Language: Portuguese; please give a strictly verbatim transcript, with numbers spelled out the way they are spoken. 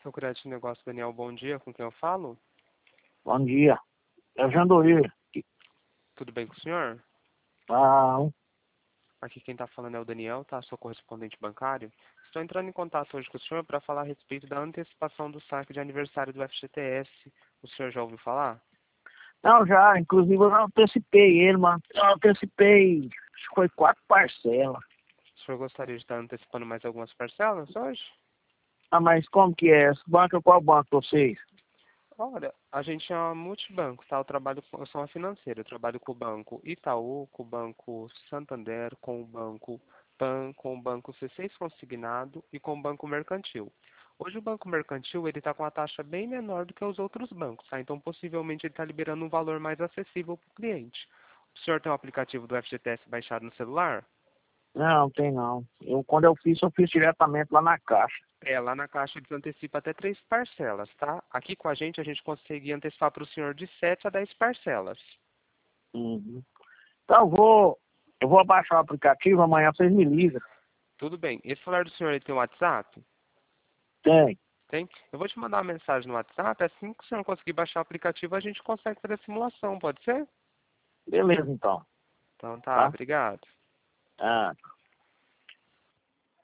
Seu crédito de negócio, Daniel, bom dia. Com quem eu falo? Bom dia. É o Jandoir. Tudo bem com o senhor? Ah, Aqui quem está falando é o Daniel, tá? Sou correspondente bancário. Estou entrando em contato hoje com o senhor para falar a respeito da antecipação do saque de aniversário do F G T S. O senhor já ouviu falar? não, já. Inclusive eu já antecipei ele, mano. Eu antecipei, acho que foi quatro parcelas. O senhor gostaria de estar antecipando mais algumas parcelas hoje? Ah, mas como que é? Esse banco, qual banco vocês? Olha, a gente é uma multibanco, tá? Eu trabalho com, eu sou uma financeira. Eu trabalho com o banco Itaú, com o banco Santander, com o banco Pan, com o banco C seis Consignado e com o banco Mercantil. Hoje o banco Mercantil ele está com uma taxa bem menor do que os outros bancos, tá? Então possivelmente ele está liberando um valor mais acessível para o cliente. O senhor tem o aplicativo do F G T S baixado no celular? Não, tem não. Eu, quando eu fiz, eu fiz diretamente lá na caixa. É, lá na caixa eles antecipam até três parcelas, tá? Aqui com a gente a gente consegue antecipar para o senhor de sete a dez parcelas. Uhum. Então eu vou, eu vou abaixar o aplicativo, amanhã vocês me ligam. Tudo bem. Esse celular do senhor ele tem WhatsApp? Tem. Tem? Eu vou te mandar uma mensagem no WhatsApp. Assim que o senhor conseguir baixar o aplicativo, a gente consegue fazer a simulação, pode ser? Beleza, então. Então tá, Tá? obrigado. Ah.